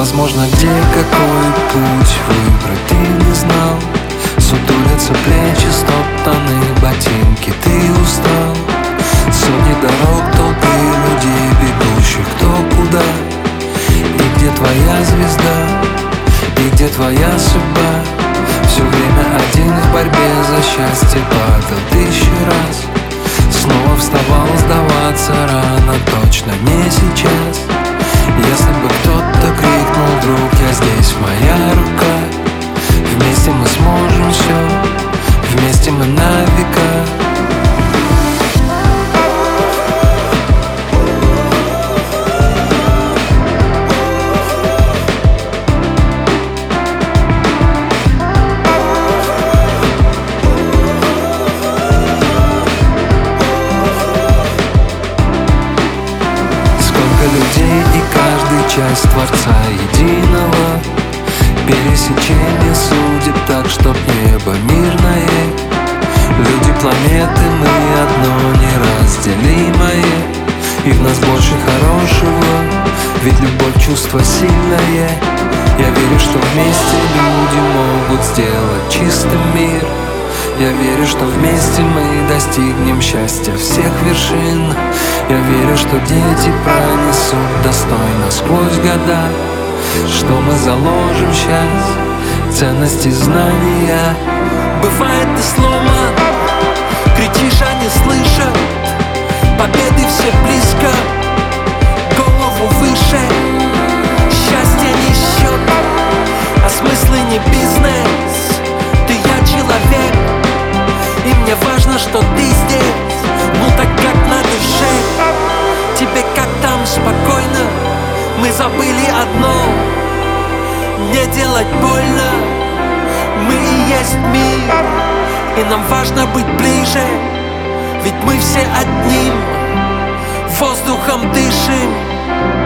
Возможно, где какой путь выбрать ты не знал. Сутулятся плечи, стоптаны ботинки, ты устал. Сотни дорог, толпы людей, бегущих кто куда. И где твоя звезда, и где твоя судьба? Все время один в борьбе за счастье, падал тысячи раз. Снова вставал, сдаваться рано, точно не сейчас. Если бы кто-то крикнул: друг, я здесь, моя рука. Вместе мы сможем все, вместе мы на века. Людей и каждый часть Творца единого. Пересечение судеб так, чтоб небо мирное. Люди планеты, мы одно неразделимое. И в нас больше хорошего, ведь любовь чувство сильное. Я верю, что вместе люди могут сделать чистый мир. Я верю, что вместе мы достигнем счастья всех вершин. Я верю, что дети пронесут достойно сквозь года, что мы заложим счастье, ценности, знания. Бывает ты сломан, кричишь, а не слышат. Победы все близко, голову выше. Счастье не счет, а смыслы не бизнес. Ты я человек, и мне важно, что ты здесь. Ну так как на душе, тебе как там спокойно? Мы забыли одно: не делать больно. Мы и есть мир, и нам важно быть ближе. Ведь мы все одним воздухом дышим.